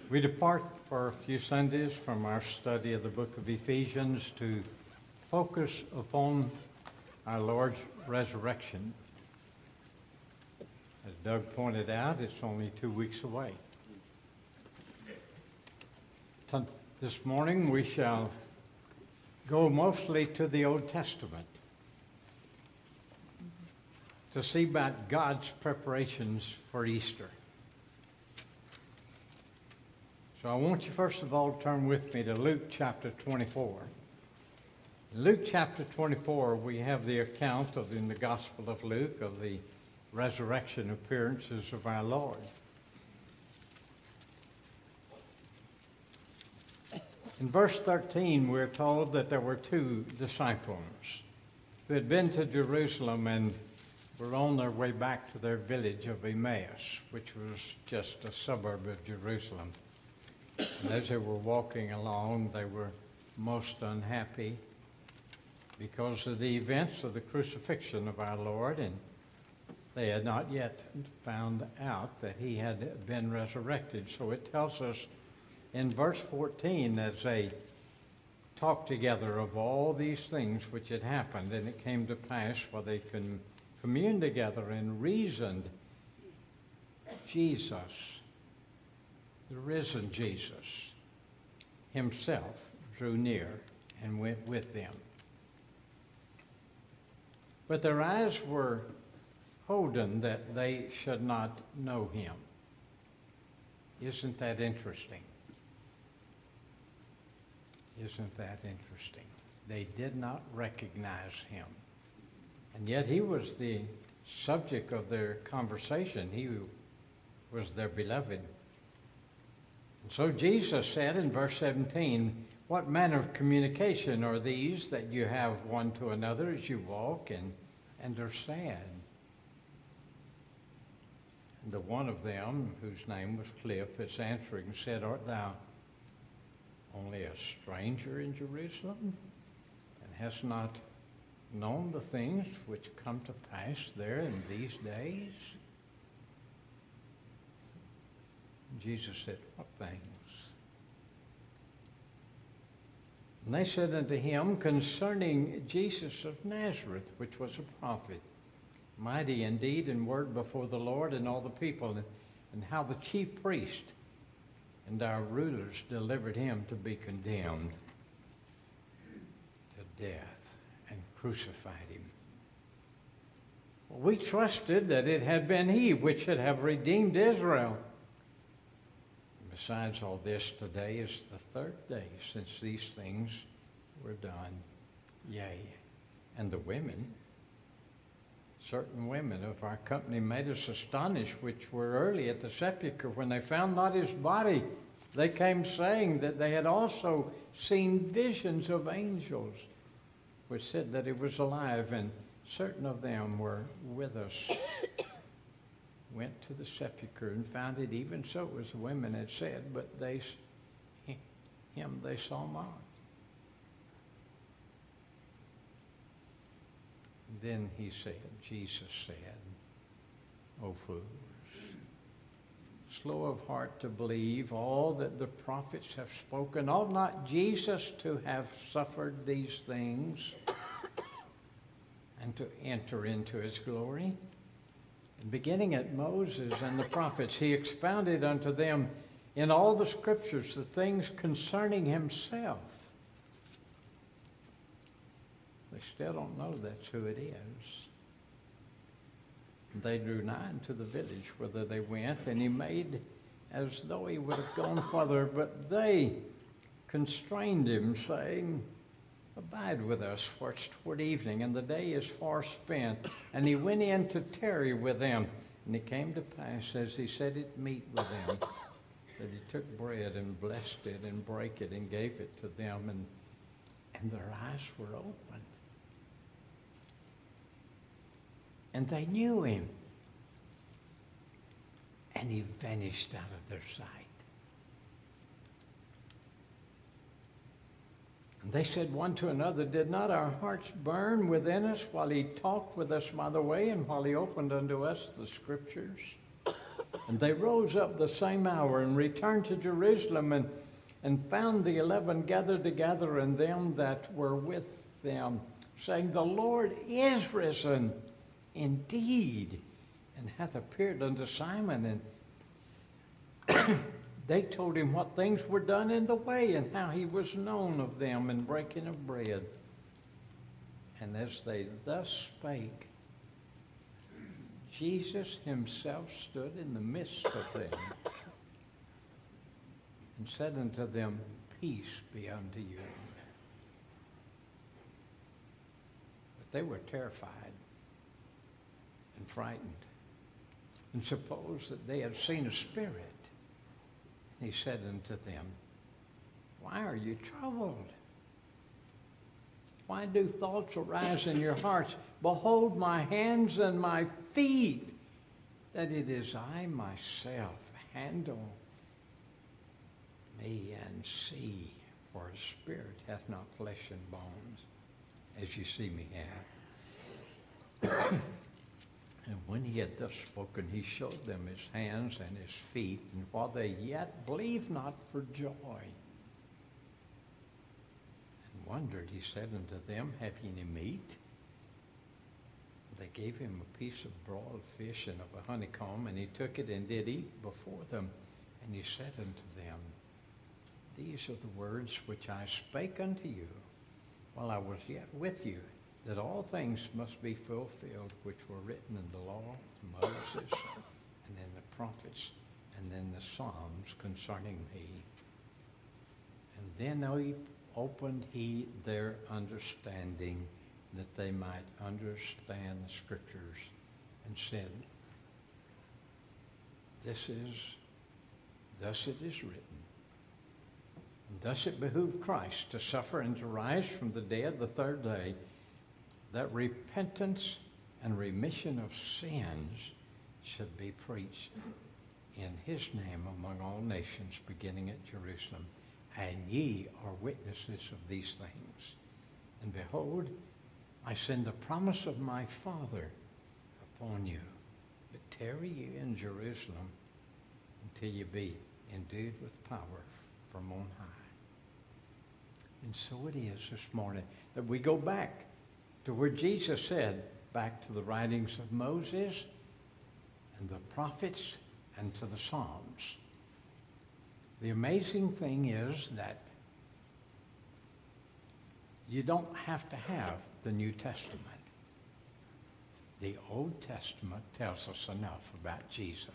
We depart for a few Sundays from our study of the book of Ephesians to focus upon our Lord's resurrection. As Doug pointed out, it's only 2 weeks away. This morning we shall go mostly to the Old Testament to see about God's preparations for Easter. So I want you first of all to turn with me to Luke chapter 24. In Luke chapter 24, we have the account in the Gospel of Luke of the resurrection appearances of our Lord. In verse 13, we're told that there were two disciples who had been to Jerusalem and were on their way back to their village of Emmaus, which was just a suburb of Jerusalem. And as they were walking along, they were most unhappy because of the events of the crucifixion of our Lord, and they had not yet found out that he had been resurrected. So it tells us in verse 14, as they talked together of all these things which had happened, and it came to pass while they communed together and reasoned, Jesus, the risen Jesus, himself drew near and went with them. But their eyes were holden that they should not know him. Isn't that interesting? Isn't that interesting? They did not recognize him. And yet he was the subject of their conversation. He was their beloved. And so Jesus said in verse 17, "What manner of communication are these that you have one to another as you walk and are sad?" And the one of them, whose name was Cleophas, answering said, "Art thou only a stranger in Jerusalem, and hast not known the things which come to pass there in these days?" Jesus said, "What things?" And they said unto him, "Concerning Jesus of Nazareth, which was a prophet, mighty in deed and word before the Lord and all the people, and how the chief priest and our rulers delivered him to be condemned to death and crucified him. We trusted that it had been he which should have redeemed Israel. Besides all this, today is the third day since these things were done. Yea, and the women, certain women of our company, made us astonished, which were early at the sepulchre. When they found not his body, they came saying that they had also seen visions of angels, which said that he was alive, and certain of them were with us. Went to the sepulchre and found it even so as the women had said, but him they saw not." Then he said, Jesus said, "O fools, slow of heart to believe all that the prophets have spoken. Ought not Jesus to have suffered these things and to enter into his glory?" And beginning at Moses and the prophets, he expounded unto them in all the scriptures the things concerning himself. They still don't know that's who it is. They drew nigh to the village whither they went, and he made as though he would have gone farther, but they constrained him, saying, "Abide with us, for it's toward evening, and the day is far spent." And he went in to tarry with them. And it came to pass, as he set at meat with them, that he took bread and blessed it and brake it and gave it to them, and their eyes were opened. And they knew him. And he vanished out of their sight. And they said one to another, "Did not our hearts burn within us while he talked with us by the way, and while he opened unto us the scriptures?" And they rose up the same hour and returned to Jerusalem and found the 11 gathered together and them that were with them, saying, The Lord is risen indeed, and hath appeared unto Simon. And they told him what things were done in the way, and how he was known of them in breaking of bread. And as they thus spake, Jesus himself stood in the midst of them, and said unto them, Peace be unto you. But they were terrified and frightened, and supposed that they had seen a spirit. And he said unto them, Why are you troubled? Why do thoughts arise in your hearts? Behold my hands and my feet, that it is I myself. Handle me and see, for a spirit hath not flesh and bones, as you see me have. And when he had thus spoken, he showed them his hands and his feet, and while they yet believed not for joy, and wondered, he said unto them, Have ye any meat? They gave him a piece of broiled fish and of a honeycomb, and he took it and did eat before them. And he said unto them, These are the words which I spake unto you while I was yet with you, that all things must be fulfilled which were written in the law of Moses and in the prophets and in the Psalms concerning me. And then opened he their understanding, that they might understand the Scriptures, and said, Thus it is written, and thus it behooved Christ to suffer and to rise from the dead the third day, that repentance and remission of sins should be preached in his name among all nations, beginning at Jerusalem. And ye are witnesses of these things. And behold, I send the promise of my Father upon you. But tarry ye in Jerusalem until you be endued with power from on high. And so it is this morning that we go back to where Jesus said, back to the writings of Moses and the prophets and to the Psalms. The amazing thing is that you don't have to have the New Testament. The Old Testament tells us enough about Jesus.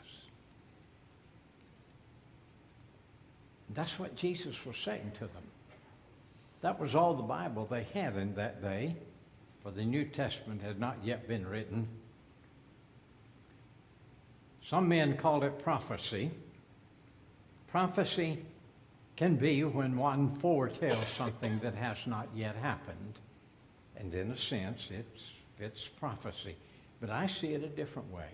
And that's what Jesus was saying to them. That was all the Bible they had in that day, for the New Testament had not yet been written. Some men call it prophecy. Prophecy can be when one foretells something that has not yet happened. And in a sense, it's prophecy. But I see it a different way.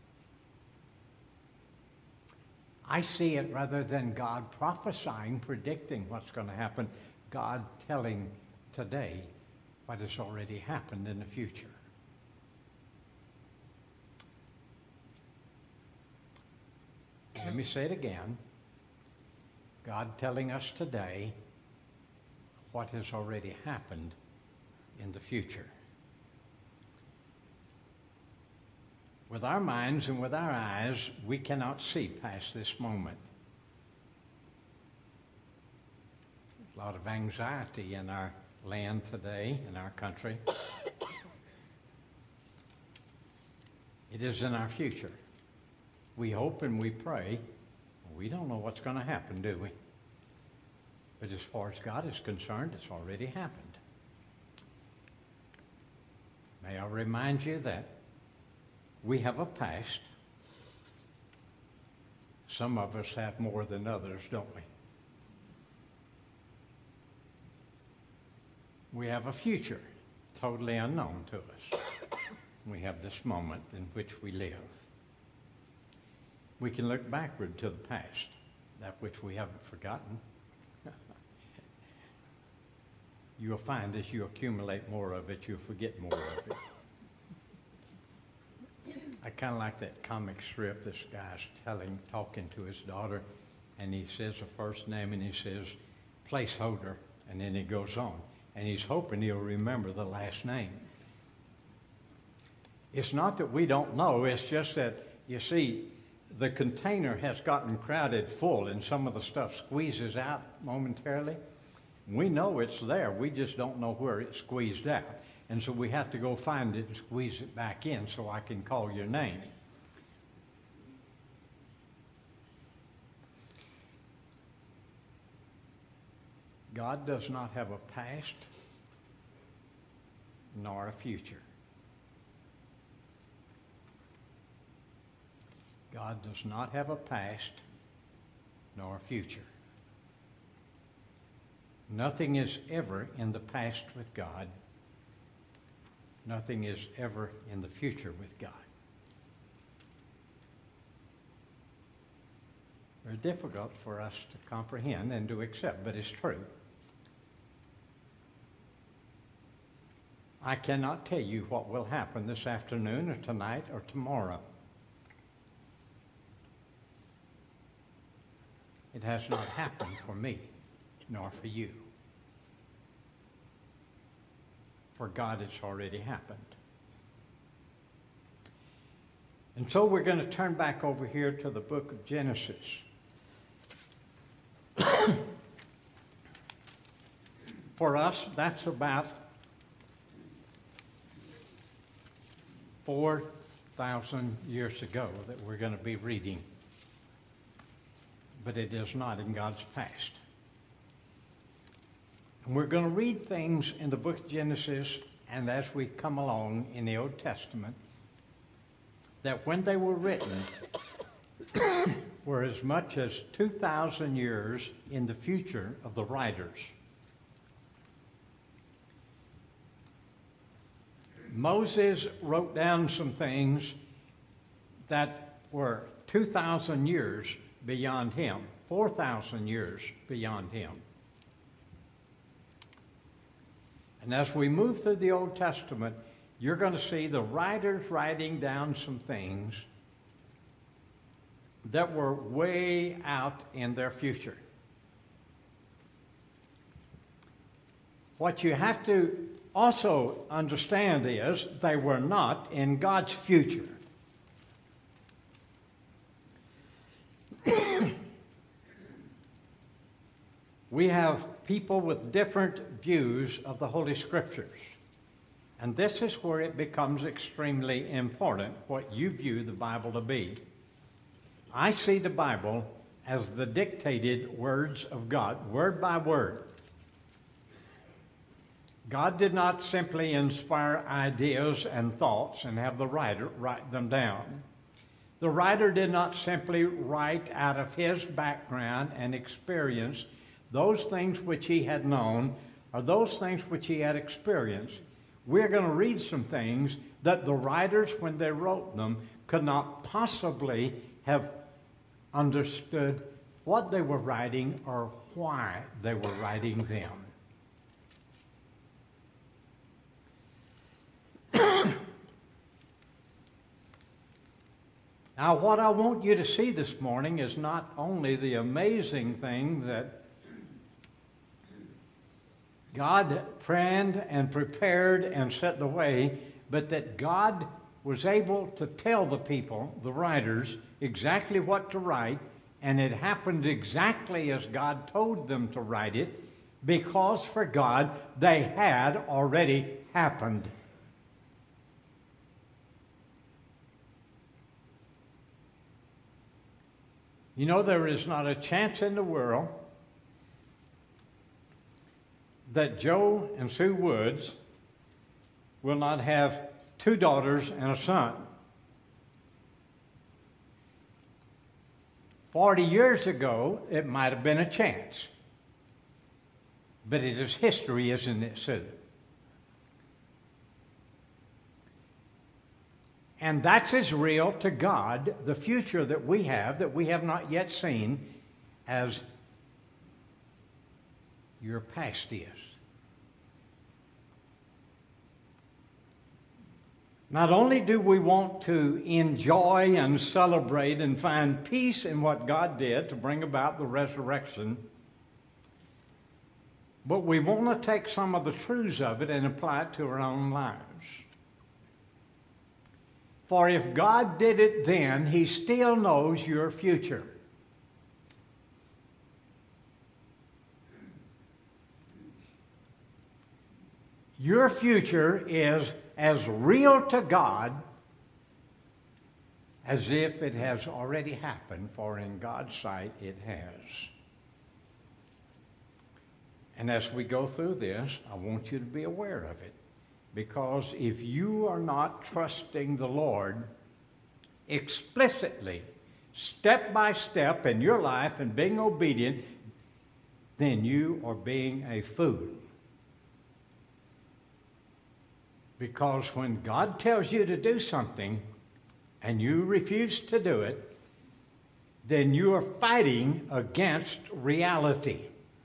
I see it rather than God prophesying, predicting what's going to happen, God telling today what has already happened in the future. Let me say it again. God telling us today what has already happened in the future. With our minds and with our eyes, we cannot see past this moment. A lot of anxiety in our land today, in our country. It is in our future. We hope and we pray. We don't know what's going to happen, do we? But as far as God is concerned, it's already happened. May I remind you that we have a past. Some of us have more than others, don't we? We have a future, totally unknown to us. We have this moment in which we live. We can look backward to the past, that which we haven't forgotten. You'll find as you accumulate more of it, you'll forget more of it. I kind of like that comic strip. This guy's talking to his daughter, and he says a first name, and he says, placeholder, and then he goes on. And he's hoping he'll remember the last name. It's not that we don't know, it's just that, you see, the container has gotten crowded full, and some of the stuff squeezes out momentarily. We know it's there, we just don't know where it's squeezed out. And so we have to go find it and squeeze it back in so I can call your name. God does not have a past nor a future. God does not have a past nor a future. Nothing is ever in the past with God. Nothing is ever in the future with God. Very difficult for us to comprehend and to accept, but it's true. I cannot tell you what will happen this afternoon or tonight or tomorrow. It has not happened for me, nor for you. For God, it's already happened. And so we're going to turn back over here to the book of Genesis. For us, that's about 4,000 years ago that we're going to be reading. But it is not in God's past. And we're going to read things in the book of Genesis and as we come along in the Old Testament that when they were written were as much as 2,000 years in the future of the writers. Moses wrote down some things that were 2,000 years beyond him, 4,000 years beyond him. And as we move through the Old Testament, you're going to see the writers writing down some things that were way out in their future. What you have to also understand is they were not in God's future. We have people with different views of the Holy Scriptures. And this is where it becomes extremely important, what you view the Bible to be. I see the Bible as the dictated words of God, word by word. God did not simply inspire ideas and thoughts and have the writer write them down. The writer did not simply write out of his background and experience those things which he had known or those things which he had experienced. We're going to read some things that the writers, when they wrote them, could not possibly have understood what they were writing or why they were writing them. Now, what I want you to see this morning is not only the amazing thing that God planned and prepared and set the way, but that God was able to tell the people, the writers, exactly what to write, and it happened exactly as God told them to write it, because for God, they had already happened. You know, there is not a chance in the world that Joe and Sue Woods will not have 2 daughters and a son. 40 years ago, it might have been a chance. But it is history, isn't it, Sue? And that's as real to God, the future that we have not yet seen, as your past is. Not only do we want to enjoy and celebrate and find peace in what God did to bring about the resurrection, but we want to take some of the truths of it and apply it to our own lives. For if God did it then, He still knows your future. Your future is as real to God as if it has already happened, for in God's sight it has. And as we go through this, I want you to be aware of it. Because if you are not trusting the Lord explicitly, step by step in your life and being obedient, then you are being a fool. Because when God tells you to do something and you refuse to do it, then you are fighting against reality.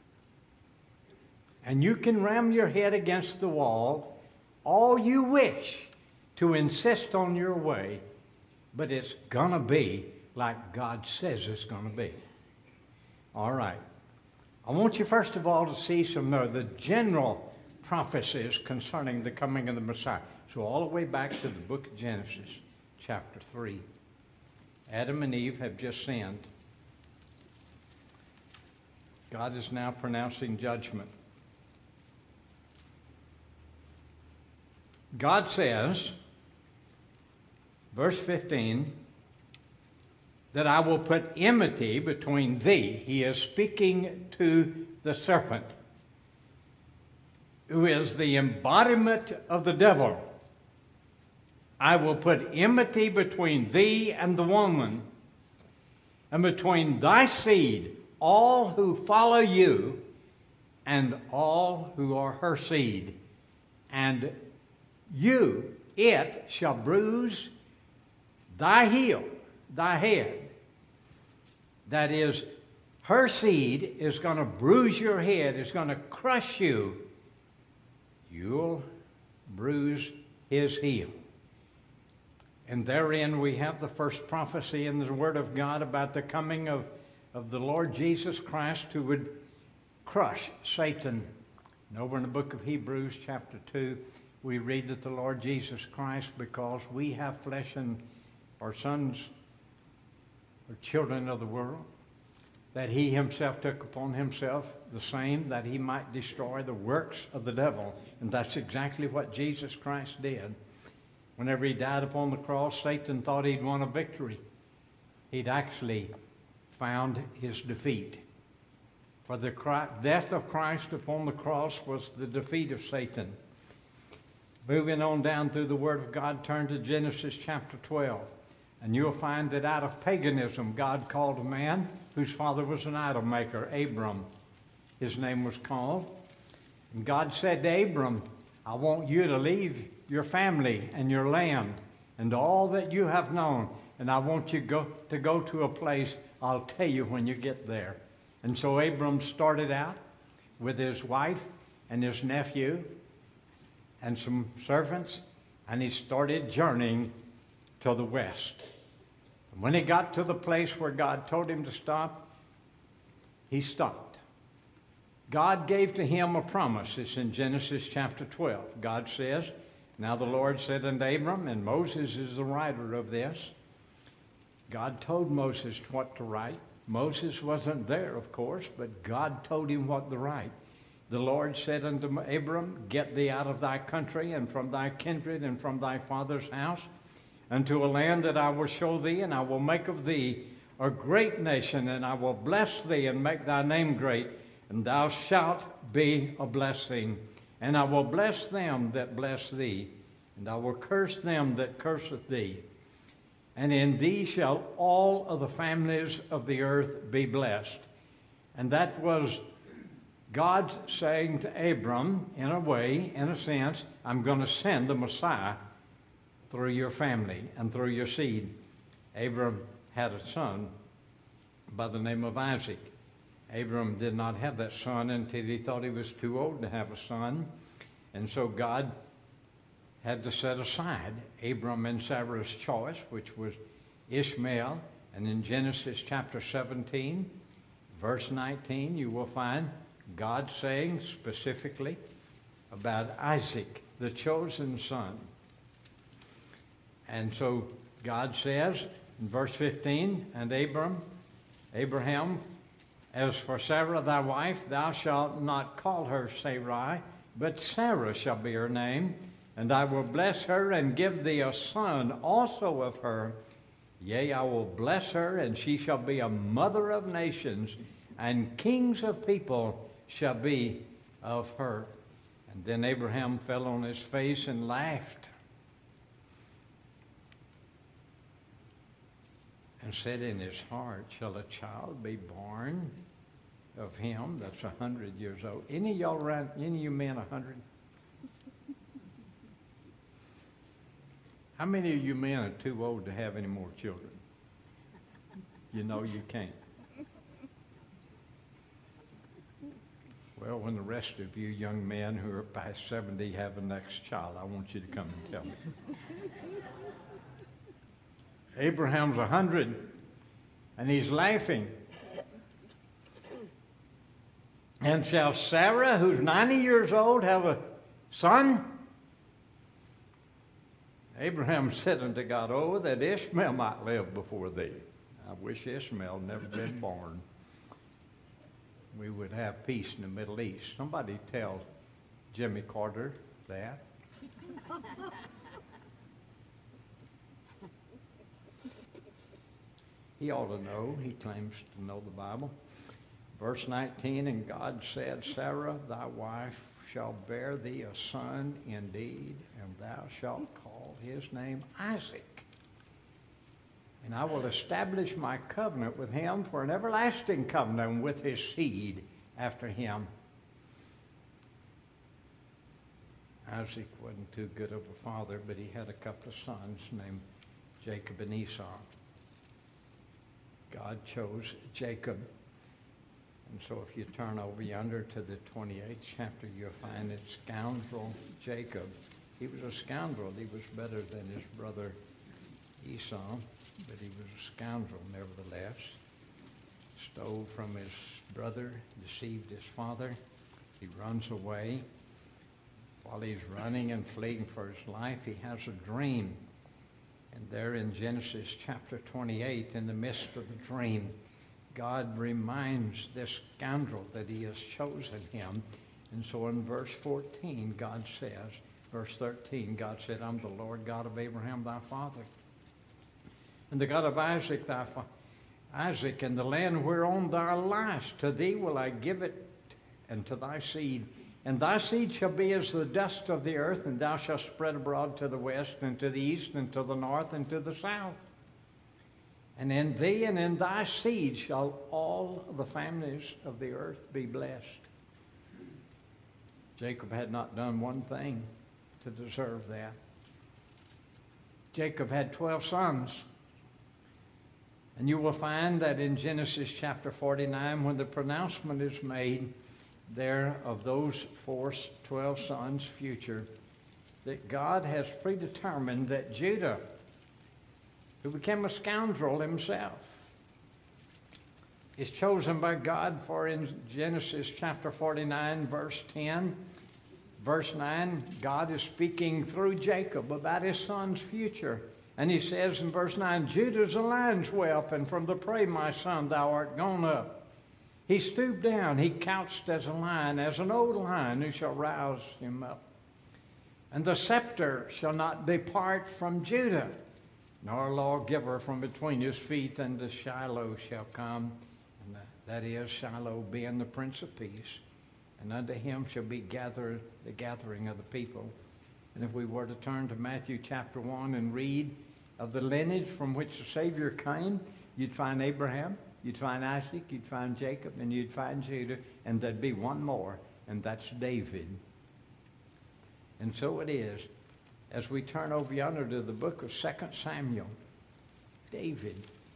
And you can ram your head against the wall all you wish to insist on your way, but it's going to be like God says it's going to be. All right. I want you first of all to see some of the general prophecies concerning the coming of the Messiah. So all the way back to the book of Genesis, chapter 3. Adam and Eve have just sinned. God is now pronouncing judgment. God says, verse 15, that I will put enmity between thee. He is speaking to the serpent, who is the embodiment of the devil. I will put enmity between thee and the woman, and between thy seed, all who follow you, and all who are her seed. And it shall bruise thy heel, thy head. That is, her seed is going to bruise your head, is going to crush you. You'll bruise his heel. And therein we have the first prophecy in the Word of God about the coming of the Lord Jesus Christ, who would crush Satan. And over in the book of Hebrews, chapter 2, we read that the Lord Jesus Christ, because we have flesh and are sons or children of the world, that he himself took upon himself the same, that he might destroy the works of the devil. And that's exactly what Jesus Christ did. Whenever he died upon the cross, Satan thought he'd won a victory. He'd actually found his defeat. For the death of Christ upon the cross was the defeat of Satan. Moving on down through the Word of God, turn to Genesis chapter 12. And you'll find that out of paganism, God called a man whose father was an idol maker, Abram. His name was called. And God said to Abram, I want you to leave your family and your land and all that you have known. And I want you to go to a place I'll tell you when you get there. And so Abram started out with his wife and his nephew and some servants, and he started journeying to the west. And when he got to the place where God told him to stop, he stopped. God gave to him a promise. It's in Genesis chapter 12. God says, now the Lord said unto Abram, and Moses is the writer of this. God told Moses what to write. Moses wasn't there, of course, but God told him what to write. The Lord said unto Abram, get thee out of thy country and from thy kindred and from thy father's house unto a land that I will show thee, and I will make of thee a great nation, and I will bless thee and make thy name great, and thou shalt be a blessing. And I will bless them that bless thee, and I will curse them that curseth thee. And in thee shall all of the families of the earth be blessed. And that was God saying to Abram, in a way, in a sense, I'm going to send the Messiah through your family and through your seed. Abram had a son by the name of Isaac. Abram did not have that son until he thought he was too old to have a son. And so God had to set aside Abram and Sarah's choice, which was Ishmael. And in Genesis chapter 17, verse 19, you will find God saying specifically about Isaac, the chosen son. And so God says in verse 15, and Abraham, as for Sarah thy wife, thou shalt not call her Sarai, but Sarah shall be her name, and I will bless her and give thee a son also of her. Yea, I will bless her, and she shall be a mother of nations, and kings of people shall be of her. And then Abraham fell on his face and laughed, and said in his heart, shall a child be born of him that's 100 years old? Any of y'all around, any of you men 100? How many of you men are too old to have any more children? You know you can't. Well, when the rest of you young men who are past 70 have a next child, I want you to come and tell me. Abraham's 100, and he's laughing. And shall Sarah, who's 90 years old, have a son? Abraham said unto God, oh, that Ishmael might live before thee. I wish Ishmael had never been born. We would have peace in the Middle East. Somebody tell Jimmy Carter that. He ought to know. He claims to know the Bible. Verse 19, and God said, Sarah, thy wife, shall bear thee a son indeed, and thou shalt call his name Isaac. And I will establish my covenant with him for an everlasting covenant with his seed after him. Isaac wasn't too good of a father, but he had a couple of sons named Jacob and Esau. God chose Jacob. And so if you turn over yonder to the 28th chapter, you'll find that scoundrel Jacob. He was a scoundrel. He was better than his brother Esau, but he was a scoundrel nevertheless. Stole from his brother, deceived his father. He runs away. While he's running and fleeing for his life, he has a dream. And there in Genesis chapter 28, in the midst of the dream, God reminds this scoundrel that he has chosen him. And so in verse 14, God says, verse 13, God said, I'm the Lord God of Abraham thy father, and the God of Isaac thy father. Isaac, and the land whereon thou liest, to thee will I give it, and to thy seed. And thy seed shall be as the dust of the earth, and thou shalt spread abroad to the west, and to the east, and to the north, and to the south. And in thee and in thy seed shall all the families of the earth be blessed. Jacob had not done one thing to deserve that. Jacob had 12 sons. And you will find that in Genesis chapter 49, when the pronouncement is made there of those 12 sons' future, that God has predetermined that Judah, who became a scoundrel himself, is chosen by God. For in Genesis chapter 49, verse 10, verse 9, God is speaking through Jacob about his son's future. And he says in verse 9, Judah's a lion's whelp, and from the prey, my son, thou art gone up. He stooped down, he couched as a lion, as an old lion who shall rouse him up. And the scepter shall not depart from Judah, nor a lawgiver from between his feet, and the Shiloh shall come, and that is Shiloh being the Prince of Peace, and unto him shall be gathered the gathering of the people. And if we were to turn to Matthew chapter 1 and read of the lineage from which the Savior came, you'd find Abraham, you'd find Isaac, you'd find Jacob, and you'd find Judah, and there'd be one more, and that's David. And so it is. As we turn over yonder to the book of 2 Samuel, David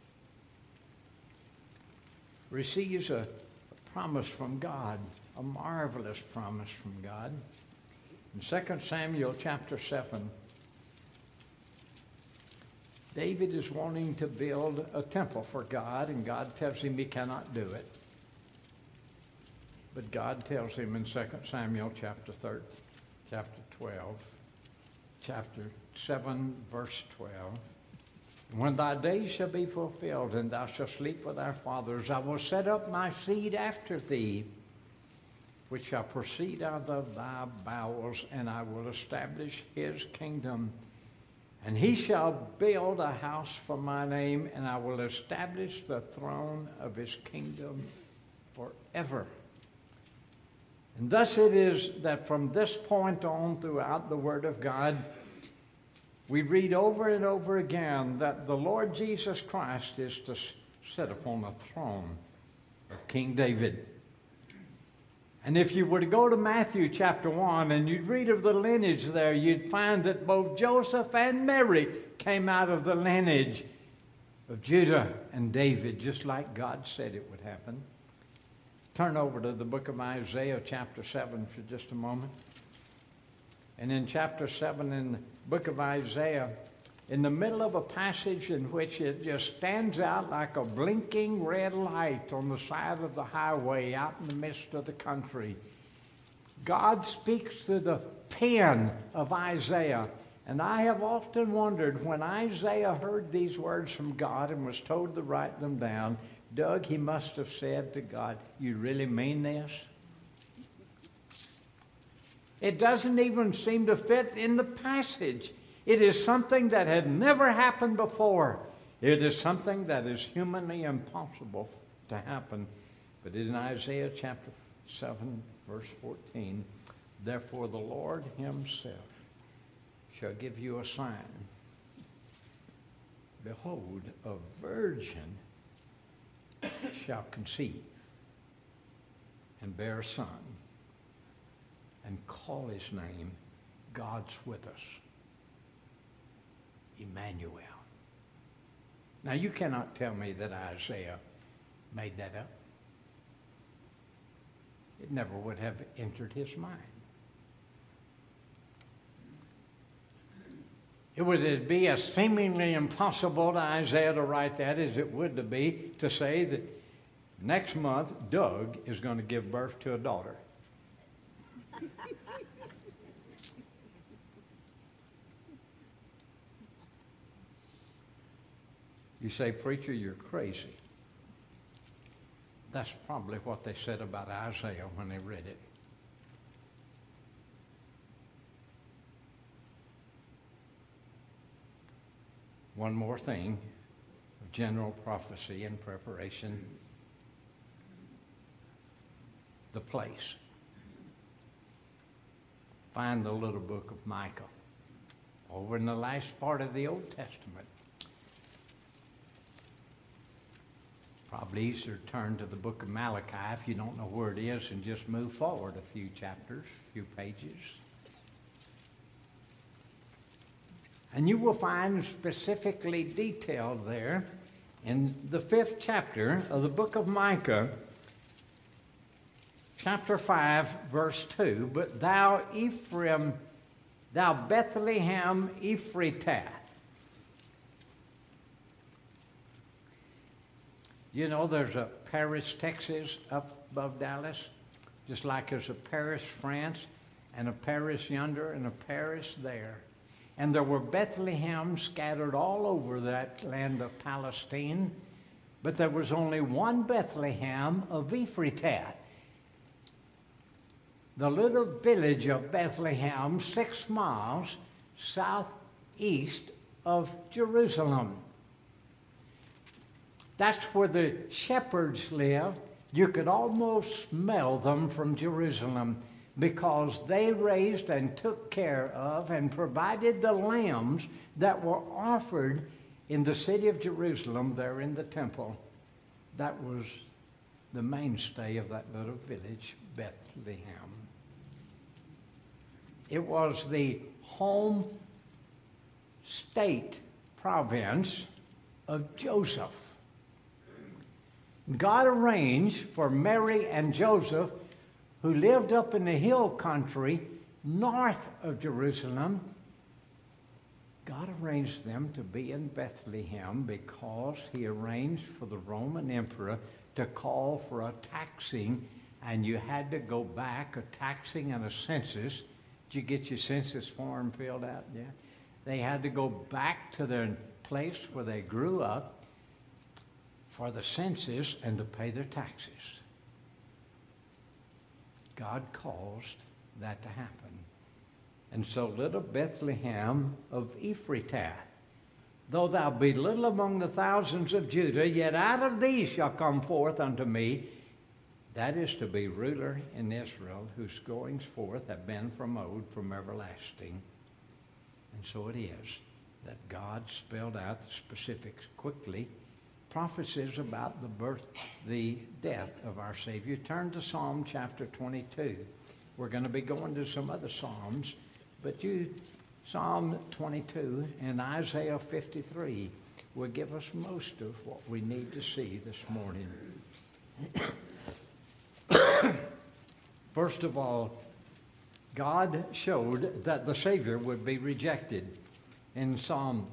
receives a promise from God, a marvelous promise from God. In 2 Samuel chapter 7, David is wanting to build a temple for God, and God tells him he cannot do it. But God tells him in 2 Samuel chapter 7, verse 12, when thy days shall be fulfilled, and thou shalt sleep with thy fathers, I will set up my seed after thee, which shall proceed out of thy bowels, and I will establish his kingdom. And he shall build a house for my name, and I will establish the throne of his kingdom forever. And thus it is that from this point on throughout the Word of God, we read over and over again that the Lord Jesus Christ is to sit upon the throne of King David. And if you were to go to Matthew chapter 1 and you'd read of the lineage there, you'd find that both Joseph and Mary came out of the lineage of Judah and David, just like God said it would happen. Turn over to the book of Isaiah chapter 7 for just a moment. And in chapter 7 in the book of Isaiah, in the middle of a passage in which it just stands out like a blinking red light on the side of the highway out in the midst of the country, God speaks through the pen of Isaiah. And I have often wondered, when Isaiah heard these words from God and was told to write them down, Doug, he must have said to God, "You really mean this?" It doesn't even seem to fit in the passage. It is something that had never happened before. It is something that is humanly impossible to happen. But in Isaiah chapter 7, verse 14, therefore the Lord himself shall give you a sign. Behold, a virgin shall conceive and bear a son, and call his name God's with us, Emmanuel. Now you cannot tell me that Isaiah made that up. It never would have entered his mind. It would be as seemingly impossible to Isaiah to write that as it would to be to say that next month Doug is going to give birth to a daughter. You say, "Preacher, you're crazy." That's probably what they said about Isaiah when they read it. One more thing of general prophecy and preparation. The place. Find the little book of Micah over in the last part of the Old Testament. Probably easier to turn to the book of Malachi if you don't know where it is and just move forward a few chapters, a few pages. And you will find specifically detailed there in the 5th chapter of the book of Micah, chapter 5, verse 2, but thou Ephraim, thou Bethlehem Ephratah. You know, there's a Paris, Texas up above Dallas, just like there's a Paris, France, and a Paris yonder and a Paris there. And there were Bethlehems scattered all over that land of Palestine, but there was only one Bethlehem of Ephratah. The little village of Bethlehem, 6 miles southeast of Jerusalem. That's where the shepherds lived. You could almost smell them from Jerusalem because they raised and took care of and provided the lambs that were offered in the city of Jerusalem there in the temple. That was the mainstay of that little village, Bethlehem. It was the home state province of Joseph. God arranged for Mary and Joseph, who lived up in the hill country north of Jerusalem, God arranged them to be in Bethlehem because he arranged for the Roman emperor to call for a taxing, and you had to go back, a taxing and a census. Did you get your census form filled out? Yeah. They had to go back to their place where they grew up for the census and to pay their taxes. God caused that to happen. And so little Bethlehem of Ephratah, though thou be little among the thousands of Judah, yet out of these shall come forth unto me, that is to be ruler in Israel, whose goings forth have been from old, from everlasting. And so it is that God spelled out the specifics quickly. Prophecies about the birth, the death of our Savior. Turn to Psalm chapter 22. We're going to be going to some other Psalms, but Psalm 22 and Isaiah 53 will give us most of what we need to see this morning. First of all, God showed that the Savior would be rejected in Psalm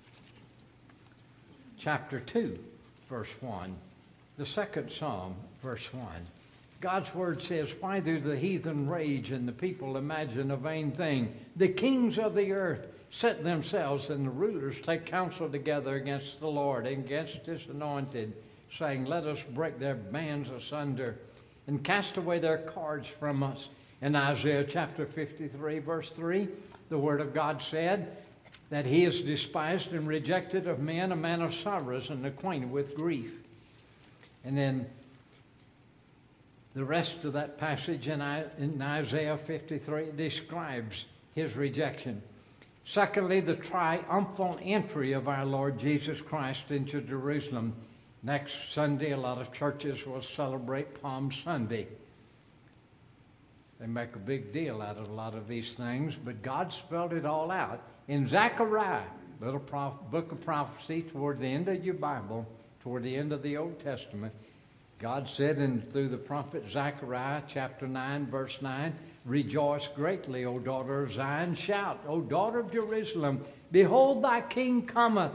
chapter 2, verse 1. The second Psalm, verse 1. God's word says, why do the heathen rage and the people imagine a vain thing? The kings of the earth set themselves and the rulers take counsel together against the Lord and against his anointed, saying, let us break their bands asunder and cast away their cords from us. In Isaiah chapter 53, verse 3, the word of God said that he is despised and rejected of men, a man of sorrows and acquainted with grief. And then the rest of that passage in Isaiah 53 describes his rejection. Secondly, the triumphal entry of our Lord Jesus Christ into Jerusalem. Next Sunday, a lot of churches will celebrate Palm Sunday. They make a big deal out of a lot of these things, but God spelled it all out. In Zechariah, little book of prophecy toward the end of your Bible, toward the end of the Old Testament, God said through the prophet Zechariah, chapter 9, verse 9, rejoice greatly, O daughter of Zion. Shout, O daughter of Jerusalem. Behold, thy king cometh.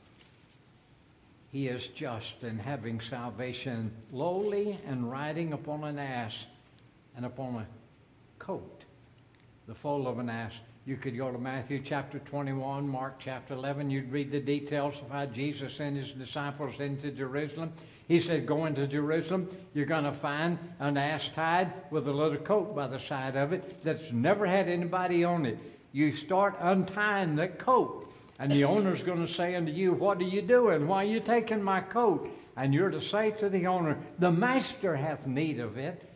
He is just and having salvation, lowly and riding upon an ass and upon a coat, the foal of an ass. You could go to Matthew chapter 21, Mark chapter 11. You'd read the details of how Jesus sent his disciples into Jerusalem. He said, go into Jerusalem. You're going to find an ass tied with a little coat by the side of it that's never had anybody on it. You start untying the coat, and the owner's going to say unto you, what are you doing? Why are you taking my coat? And you're to say to the owner, the master hath need of it.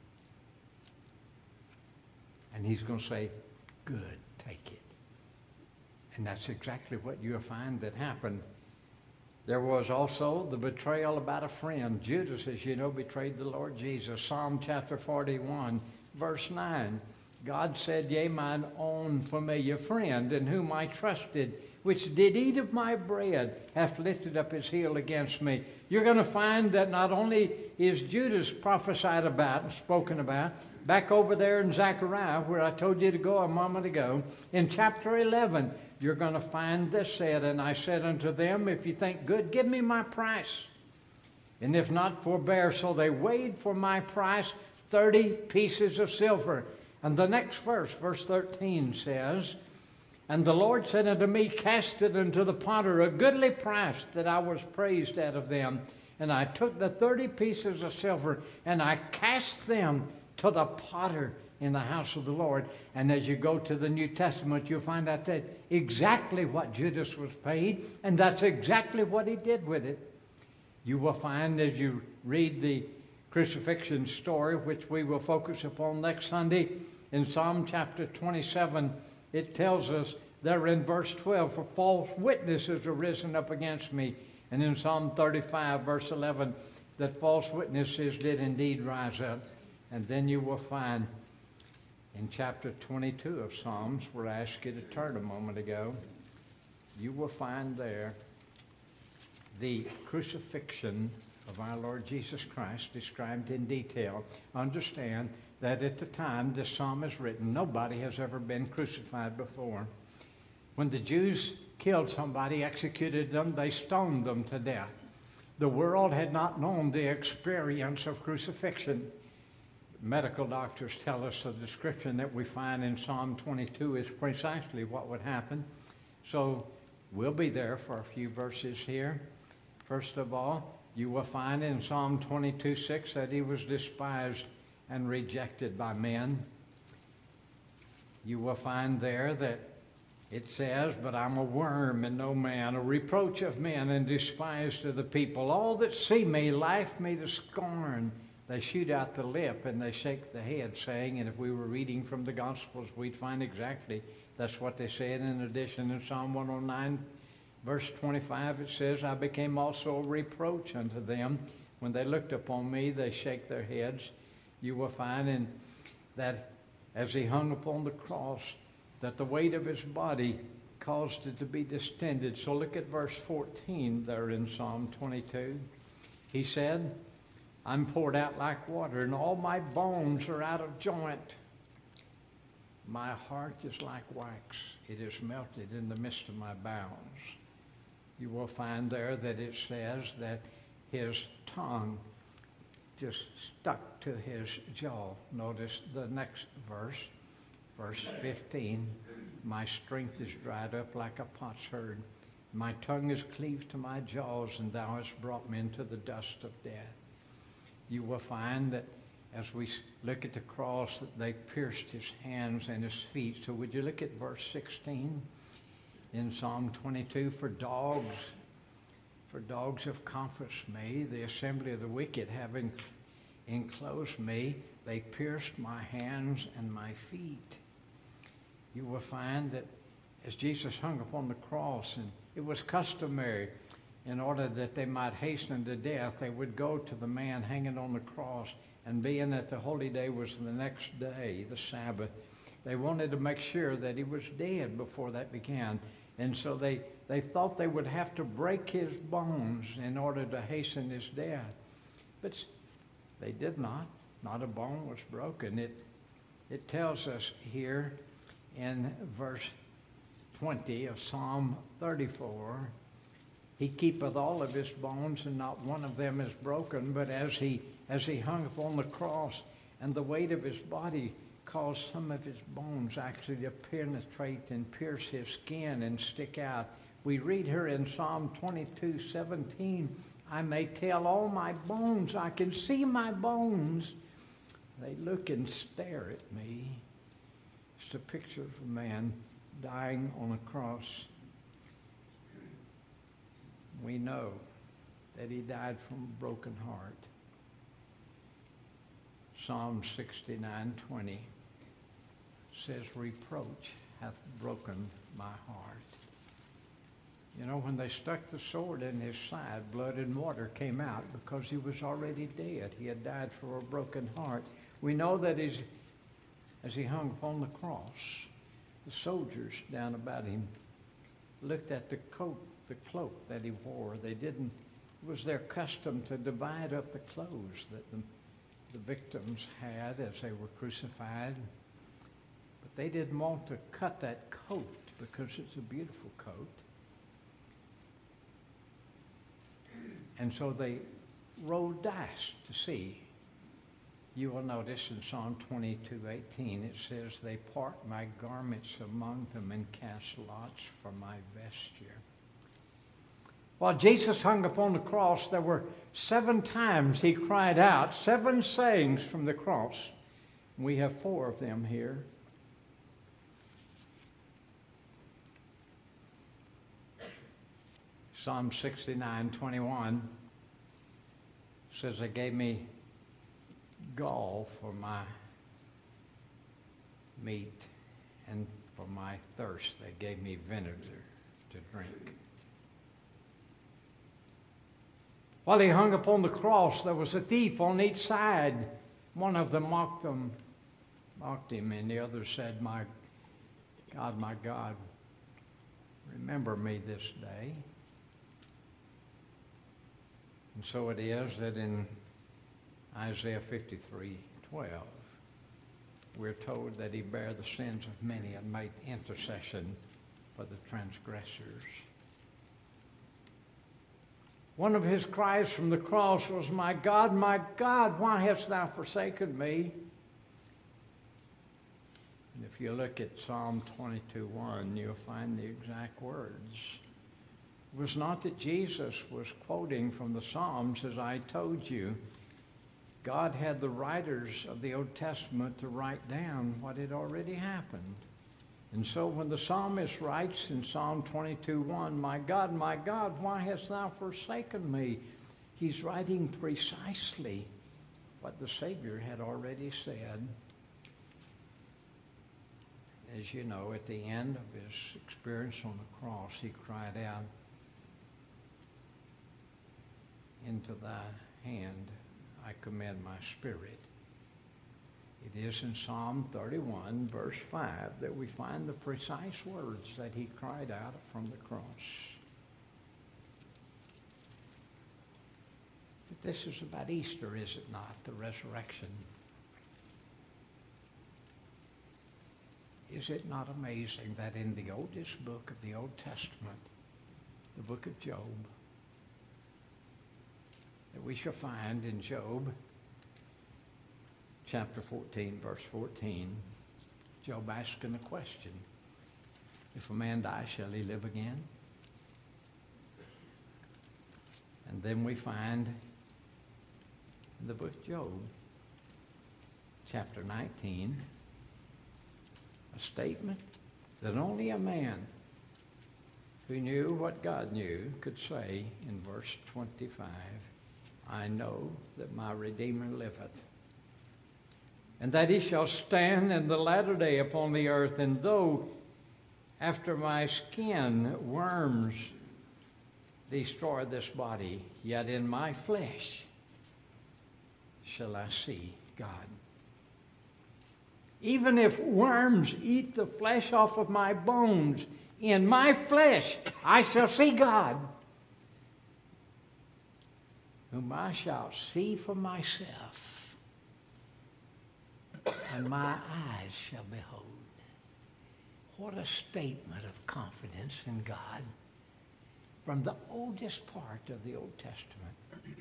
And he's going to say, good, take it. And that's exactly what you'll find that happened. There was also the betrayal about a friend. Judas, as you know, betrayed the Lord Jesus. Psalm chapter 41, verse 9. God said, yea, mine own familiar friend, in whom I trusted, which did eat of my bread, hath lifted up his heel against me. You're going to find that not only is Judas prophesied about and spoken about, back over there in Zechariah, where I told you to go a moment ago, in chapter 11, you're going to find this said, and I said unto them, if you think good, give me my price. And if not, forbear. So they weighed for my price 30 pieces of silver. And the next verse, verse 13 says, and the Lord said unto me, cast it unto the potter, a goodly price that I was praised out of them. And I took the 30 pieces of silver, and I cast them to the potter in the house of the Lord. And as you go to the New Testament, you'll find out that exactly what Judas was paid, and that's exactly what he did with it. You will find as you read the crucifixion story, which we will focus upon next Sunday, in Psalm chapter 27, it tells us there in verse 12, for false witnesses are risen up against me. And in Psalm 35, verse 11, that false witnesses did indeed rise up. And then you will find in chapter 22 of Psalms, where I asked you to turn a moment ago, you will find there the crucifixion of our Lord Jesus Christ described in detail. Understand that at the time this psalm is written, nobody has ever been crucified before. When the Jews killed somebody, executed them, they stoned them to death. The world had not known the experience of crucifixion. Medical doctors tell us the description that we find in Psalm 22 is precisely what would happen. So we'll be there for a few verses here. First of all, you will find in Psalm 22:6 that he was despised and rejected by men. You will find there that it says, but I'm a worm and no man, a reproach of men and despised of the people. All that see me laugh me to scorn. They shoot out the lip and they shake the head, saying, and if we were reading from the Gospels, we'd find exactly that's what they said. In addition, in Psalm 109, verse 25, it says, I became also a reproach unto them. When they looked upon me, they shake their heads. You will find in that as he hung upon the cross, that the weight of his body caused it to be distended. So look at verse 14 there in Psalm 22. He said, I'm poured out like water, and all my bones are out of joint. My heart is like wax. It is melted in the midst of my bowels. You will find there that it says that his tongue just stuck to his jaw. Notice the next verse, verse 15. My strength is dried up like a potsherd. My tongue is cleaved to my jaws, and thou hast brought me into the dust of death. You will find that as we look at the cross, that they pierced his hands and his feet. So would you look at verse 16 in Psalm 22? For dogs have compassed me, the assembly of the wicked having enclosed me. They pierced my hands and my feet. You will find that as Jesus hung upon the cross, and it was customary, in order that they might hasten to death, they would go to the man hanging on the cross, and being that the holy day was the next day, the Sabbath, they wanted to make sure that he was dead before that began. And so they thought they would have to break his bones in order to hasten his death. But they did not. Not a bone was broken. It tells us here in verse 20 of Psalm 34, he keepeth all of his bones, and not one of them is broken. But as he hung upon the cross, and the weight of his body caused some of his bones actually to penetrate and pierce his skin and stick out. We read here in Psalm 22:17, I may tell all my bones, I can see my bones. They look and stare at me. It's a picture of a man dying on a cross. We know that he died from a broken heart. Psalm 69:20 says, reproach hath broken my heart. You know, when they stuck the sword in his side, blood and water came out because he was already dead. He had died for a broken heart. We know that as he hung upon the cross, the soldiers down about him looked at the cloak that he wore. It was their custom to divide up the clothes that the victims had as they were crucified. But they didn't want to cut that coat because it's a beautiful coat. And so they rolled dice to see. You will notice in Psalm 22:18 it says, they part my garments among them and cast lots for my vesture. While Jesus hung upon the cross, there were 7 times he cried out, 7 sayings from the cross. We have 4 of them here. Psalm 69:21 says, they gave me gall for my meat, and for my thirst they gave me vinegar to drink. While he hung upon the cross, there was a thief on each side. One of them mocked him, and the other said, my God, remember me this day. And so it is that in Isaiah 53:12, we're told that he bare the sins of many and made intercession for the transgressors. One of his cries from the cross was, my God, why hast thou forsaken me? And if you look at Psalm 22:1, you'll find the exact words. It was not that Jesus was quoting from the Psalms, as I told you. God had the writers of the Old Testament to write down what had already happened. And so when the psalmist writes in Psalm 22:1, my God, why hast thou forsaken me? He's writing precisely what the Savior had already said. As you know, at the end of his experience on the cross, he cried out, into thy hand I commend my spirit. It is in Psalm 31, verse 5, that we find the precise words that he cried out from the cross. But this is about Easter, is it not? The resurrection. Is it not amazing that in the oldest book of the Old Testament, the book of Job, that we shall find in Job chapter 14, verse 14, Job asking a question. If a man die, shall he live again? And then we find in the book of Job, chapter 19, a statement that only a man who knew what God knew could say in verse 25, I know that my Redeemer liveth, and that he shall stand in the latter day upon the earth, and though after my skin worms destroy this body, yet in my flesh shall I see God. Even if worms eat the flesh off of my bones, in my flesh I shall see God, whom I shall see for myself, and my eyes shall behold. What a statement of confidence in God from the oldest part of the Old Testament.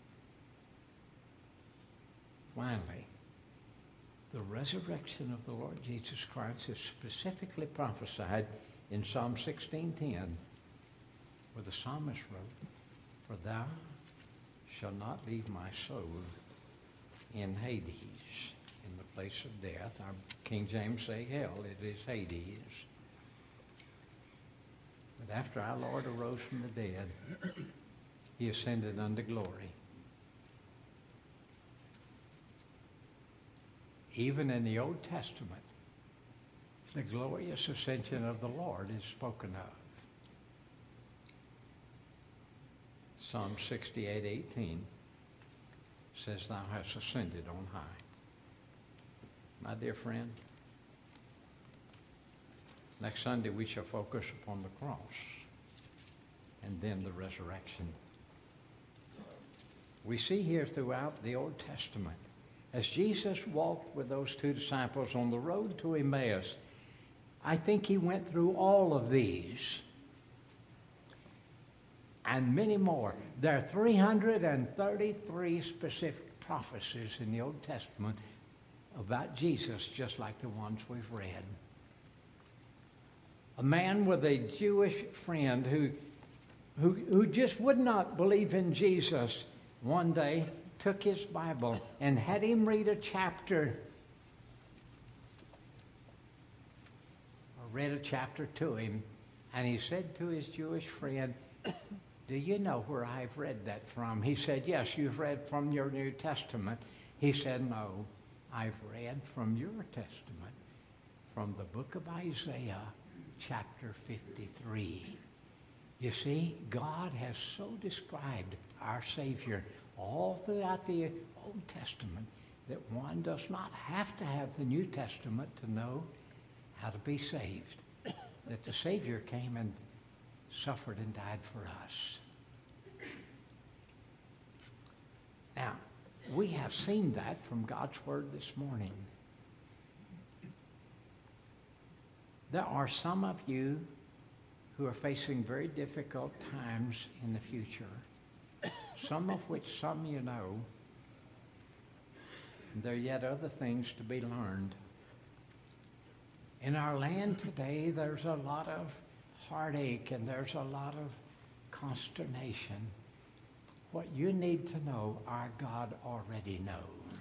Finally, the resurrection of the Lord Jesus Christ is specifically prophesied in Psalm 16:10, where the psalmist wrote, for thou shalt not leave my soul in Hades, in the place of death. Our King James say hell, it is Hades. But after our Lord arose from the dead, he ascended unto glory. Even in the Old Testament, the glorious ascension of the Lord is spoken of. Psalm 68:18 says, thou hast ascended on high. My dear friend, next Sunday we shall focus upon the cross and then the resurrection. We see here throughout the Old Testament, as Jesus walked with those two disciples on the road to Emmaus, I think he went through all of these and many more. There are 333 specific prophecies in the Old Testament about Jesus, just like the ones we've read. A man with a Jewish friend who just would not believe in Jesus, one day took his Bible and had him read a chapter, or read a chapter to him, and he said to his Jewish friend, do you know where I've read that from? He said, yes, you've read from your New Testament. He said, no, I've read from your Testament, from the book of Isaiah, chapter 53. You see, God has so described our Savior all throughout the Old Testament that one does not have to have the New Testament to know how to be saved. That the Savior came and suffered and died for us. Now, we have seen that from God's Word this morning. There are some of you who are facing very difficult times in the future, some of which some you know, and there are yet other things to be learned. In our land today, there's a lot of heartache and there's a lot of consternation. What you need to know, our God already knows.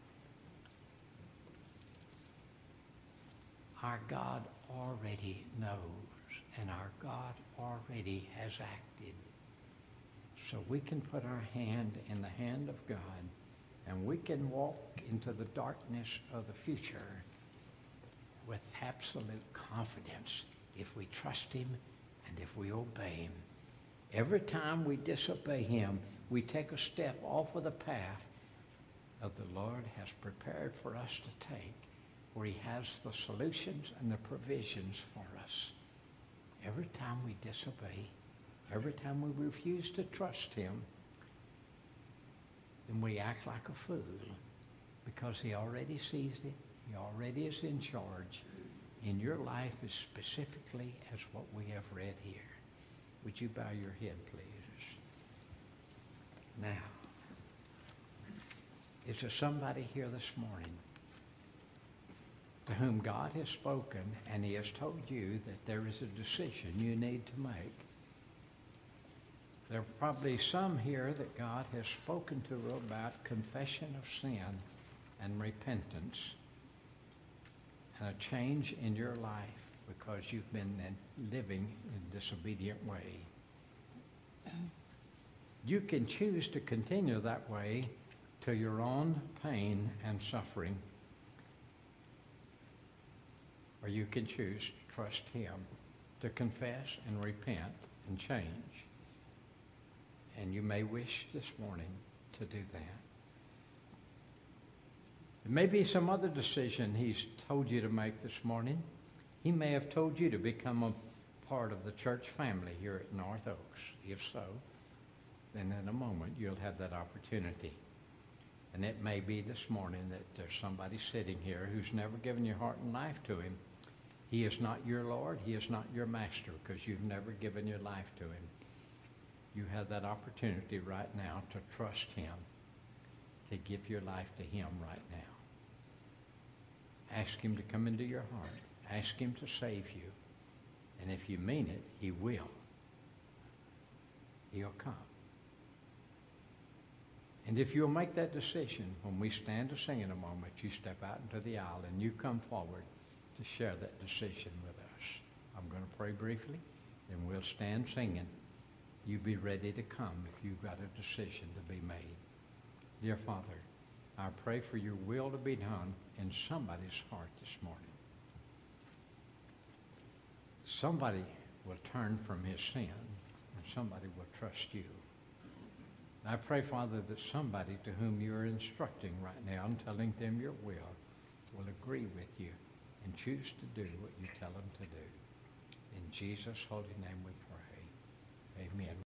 Our God already knows, and our God already has acted. So we can put our hand in the hand of God, and we can walk into the darkness of the future with absolute confidence if we trust him and if we obey him. Every time we disobey him, we take a step off of the path of the Lord has prepared for us to take, where he has the solutions and the provisions for us. Every time we disobey, every time we refuse to trust him, then we act like a fool, because he already sees it. He already is in charge in your life as specifically as what we have read here. Would you bow your head, please? Now, is there somebody here this morning to whom God has spoken and he has told you that there is a decision you need to make? There are probably some here that God has spoken to about confession of sin and repentance and a change in your life because you've been living in a disobedient way. You can choose to continue that way to your own pain and suffering, or you can choose to trust him, to confess and repent and change. And you may wish this morning to do that. It may be some other decision he's told you to make this morning. He may have told you to become a part of the church family here at North Oaks. If so, then in a moment you'll have that opportunity. And it may be this morning that there's somebody sitting here who's never given your heart and life to him. He is not your Lord. He is not your master because you've never given your life to him. You have that opportunity right now to trust him, to give your life to him right now. Ask him to come into your heart. Ask him to save you. And if you mean it, he will. He'll come. And if you'll make that decision, when we stand to sing in a moment, you step out into the aisle and you come forward to share that decision with us. I'm going to pray briefly, then we'll stand singing. You be ready to come if you've got a decision to be made. Dear Father, I pray for your will to be done in somebody's heart this morning. Somebody will turn from his sin, and somebody will trust you. I pray, Father, that somebody to whom you're instructing right now and telling them your will agree with you and choose to do what you tell them to do. In Jesus' holy name we pray. Amen.